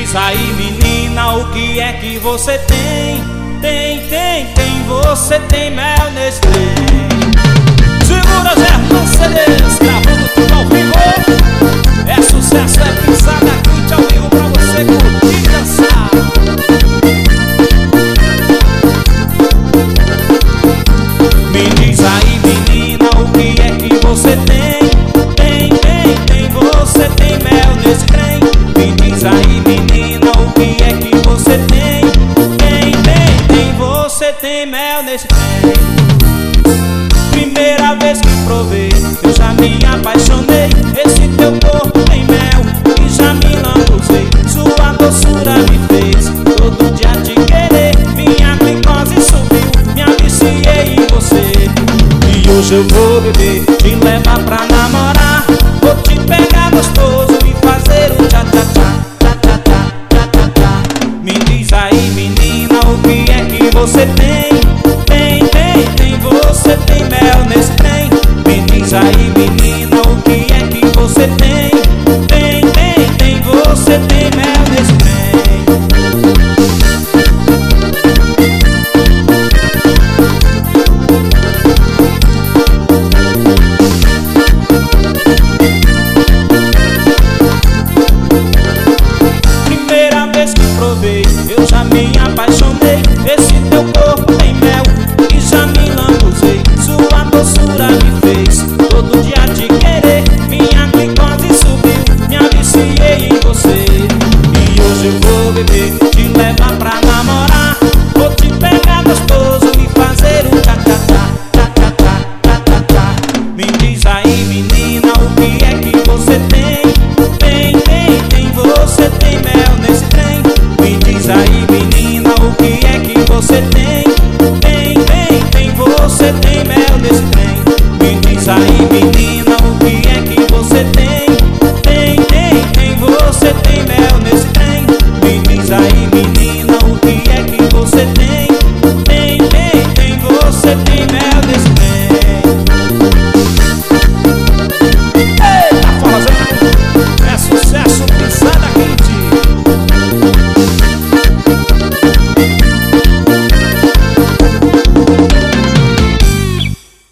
diz aí, menina, o que é que você tem? Você tem mel nesse trem. Segura Germán CDs, gravando tudo ao vivo. É sucesso, é pisada, quente ao vivo pra você curtir e dançar. Me diz aí, menina, o que é que você tem? Você tem mel nesse trem. Me diz aí, menina, o que é que você tem? Você tem mel nesse trem. Primeira vez que provei, eu já me apaixonei. Esse teu corpo tem mel e já me lambuzei. Sua doçura me fez todo dia te querer. Minha glicose subiu, me aviciei em você. E hoje eu vou beber, te levar pra namorar. Vou te pegar gostoso e fazer um tchá-tchá-tchá. Me diz aí, menina, o que é que você tem? Você tem mel nesse trem. Me diz aí, menina, o que é que você tem? Você tem mel nesse trem. Primeira vez que provei, eu já me apaixonei. Esse teu corpo tem mel e já me lambuzei. Sua doçura me fez todo dia te querer. Minha glicose subiu, me aviciei em você. E hoje eu vou beber, te levar pra namorar. Vou te pegar gostoso e fazer um tchá-tchá-tchá. Me diz aí, menina, o que é que você tem? Você tem mel nesse trem. Me diz aí, menina, o que é que você tem? Você tem mel.